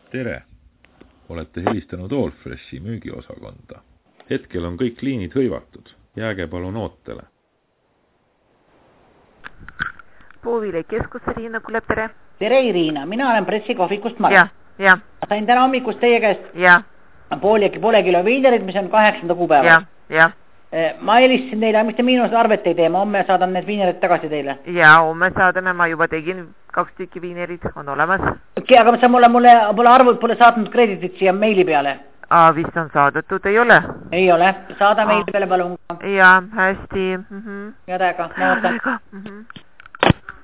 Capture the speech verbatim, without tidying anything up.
Tere! Olete helistanud Allfreshi müügiosakonda. Hetkel on kõik liinid hõivatud. Jääge palun ootele. Puuvile keskus, Riina kuuleb, tere. Tere Iriina, mina olen pressikohvikust Mart. Ja, ja. Sain täna hommikust teie käest ja. poole, poole kilo viinerid, mis on kaheksanda kuupäeva. Ja, ja. Ma helistasin teile, mis te miinus arvet ei tee, ma homme saadan need viinerid tagasi teile. Ja, homme saadame, ma juba tegin kaks tükki viinerid, on olemas. Okei, aga sa mulle, mulle pole arvud, pole saatnud kreditit siia meili peale. Aa, vist on saadetud, ei ole? Ei ole, saada meili peale palun. Ja, hästi. Mm -hmm. Head aega, ma ootan. Mm -hmm.